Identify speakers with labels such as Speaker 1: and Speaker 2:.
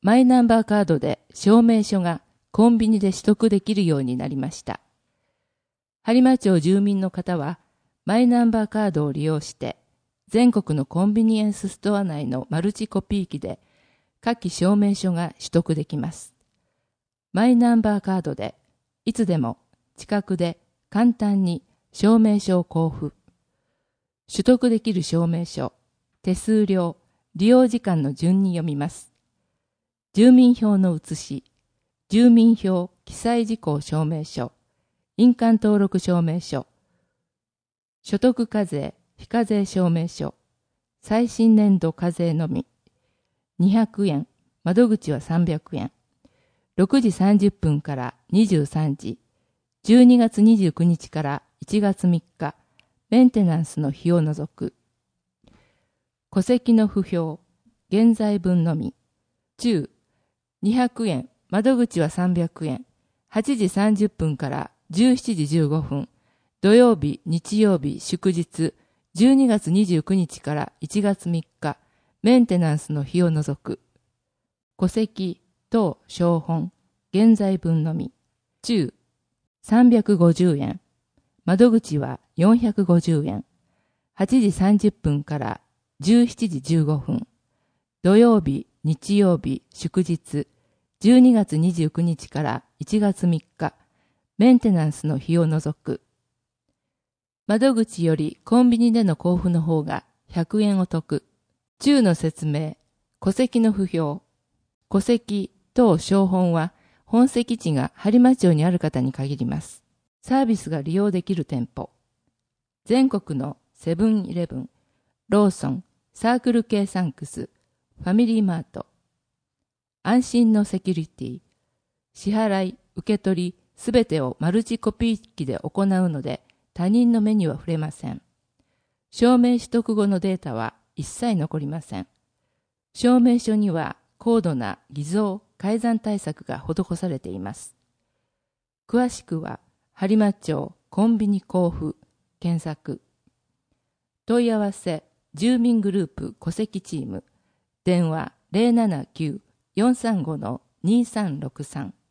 Speaker 1: マイナンバーカードで証明書がコンビニで取得できるようになりました。播磨町住民の方はマイナンバーカードを利用して全国のコンビニエンスストア内のマルチコピー機で下記証明書が取得できます。マイナンバーカードでいつでも近くで簡単に証明書を交付。取得できる証明書、手数料、利用時間の順に読みます。住民票の写し、住民票記載事項証明書、印鑑登録証明書、所得課税、非課税証明書、最新年度課税のみ、200円、窓口は300円、6時30分から23時、12月29日から1月3日、メンテナンスの費を除く。戸籍の不評、現在分のみ、中、200円、窓口は300円、8時30分から17時15分、土曜日、日曜日、祝日、12月29日から1月3日、メンテナンスの費を除く。戸籍、等、証本、現在分のみ、中、350円、窓口は450円、8時30分から17時15分、土曜日、日曜日、祝日、12月29日から1月3日、メンテナンスの費を除く。窓口よりコンビニでの交付の方が100円お得。中の説明、戸籍の不評。戸籍等証本は本籍地が播磨町にある方に限ります。サービスが利用できる店舗。全国のセブンイレブン、ローソン、サークル系サンクス、ファミリーマート。安心のセキュリティ。支払い、受け取り、すべてをマルチコピー機で行うので、他人の目には触れません。証明取得後のデータは一切残りません。証明書には高度な偽造・改ざん対策が施されています。詳しくは、播磨町コンビニ交付検索。問い合わせ、住民グループ戸籍チーム。電話 079-435-2363